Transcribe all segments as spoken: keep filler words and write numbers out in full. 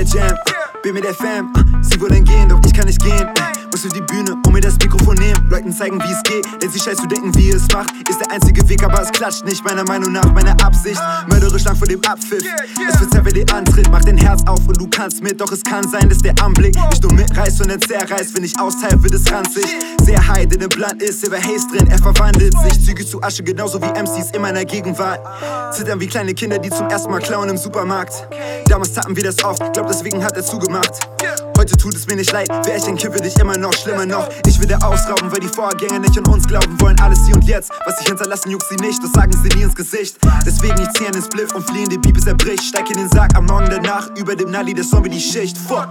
Jam, bin mit der Fam, sie wollen gehen, doch ich kann nicht gehen. Muss auf die Bühne und mir das Mikrofon nehmen, Leuten zeigen, wie es geht. Denn sie scheiß zu denken, wie ihr es macht, ist der einzige Weg, aber es klatscht nicht, meiner Meinung nach, meine Absicht. Mörderisch lang vor dem Abpfiff, es wird Zeit, wer den antritt. Mach dein Herz auf und du kannst mit, doch es kann sein, dass der Anblick nicht nur mitreißt, sondern zerreißt. Wenn ich austeile, wird es ranzig. Sehr high, denn im Blunt ist Silver Haze drin, er verwandelt sich zügig zu Asche, genauso wie M Cs in meiner Gegenwart. Zittern wie kleine Kinder, die zum ersten Mal klauen im Supermarkt. Damals taten wir das oft, glaub deswegen hat er zugemacht. Heute tut es mir nicht leid, wär ich ein Kind, will ich immer noch, schlimmer noch. Ich will dir ausrauben, weil die Vorgänger nicht an uns glauben wollen. Alles hier und jetzt, was ich hinterlassen, juckt sie nicht, das sagen sie nie ins Gesicht. Deswegen ich zieh an den Spliff und fliehen, den Beat bis er bricht. Steig in den Sarg am Morgen danach, über dem Nalli der Zombie die Schicht. Fuck.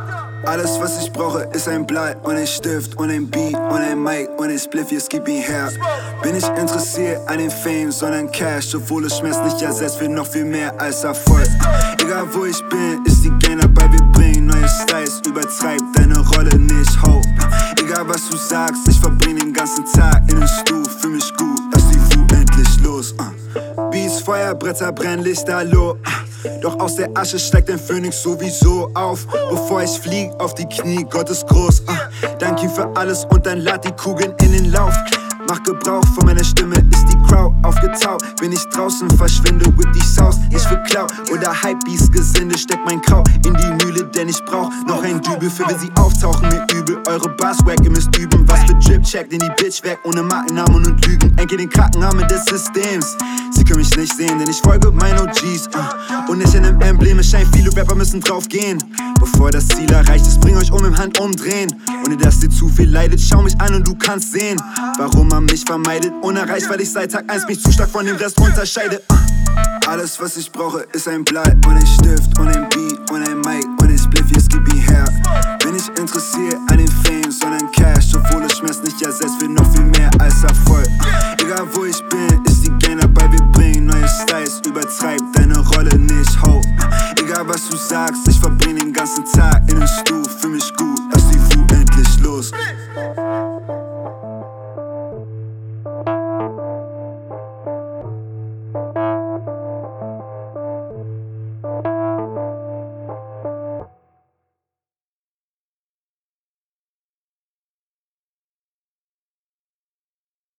Alles, was ich brauche, ist ein Blatt und ein Stift und ein Beat und ein Mic und ein Spliff, jetzt gib ihn her. Bin nicht interessiert an den Fame, sondern Cash, obwohl es schmerzt nicht ersetzt wird, noch viel mehr als Erfolg. Egal wo ich bin, ist die Gang dabei, wir bringen neue Styles, übertreib deine Rolle nicht, ho. Egal was du sagst, ich verbring den ganzen Tag in den Stuhl, fühl mich gut, lass die Wut endlich los. uh. Beats, Feuerbretter, Brennlichter, low. Doch aus der Asche steigt ein Phönix sowieso auf. Bevor ich flieg, auf die Knie, Gott ist groß. uh. Dank ihm für alles und dann lad die Kugeln in den Lauf. Mach Gebrauch von meiner Stimme, ist die Crowd aufgetaucht. Bin ich draußen, verschwinde with die Sauce. Ich will Klau oder Hypebeast Gesinde. Steck mein Kraut in die Mühle, denn ich brauch noch ein Dübel. Für wenn sie auftauchen, mir übel. Eure Basswack, ihr müsst üben. Was für Drip, checkt in die Bitch weg. Ohne Markennamen und Lügen. Enke den Krankennamen des Systems. Sie können mich nicht sehen, denn ich folge meinen O Gs. uh. Und nicht in einem Emblem, es scheint viele Rapper müssen drauf gehen. Bevor das Ziel erreicht ist, bring euch um im Hand umdrehen. Ohne dass dir zu viel leidet, schau mich an und du kannst sehen, warum man mich vermeidet. Unerreicht, weil ich seit Tag eins mich zu stark von dem Rest unterscheide. uh. Alles, was ich brauche, ist ein Blatt und ein Stift und ein Beat und ein Mic und ein Spliff, jetzt gib ihn her. Bin nicht interessiert an den Fame, sondern Cash, obwohl es Schmerz nicht ersetzt wird, noch viel mehr als Erfolg. uh. Egal wo ich bin, ist die Gang dabei, wir bringen neue Styles, übertreib deine Rolle nicht, ho. Egal was du sagst, ich verbring den ganzen Tag in den Stuhl, fühl mich gut,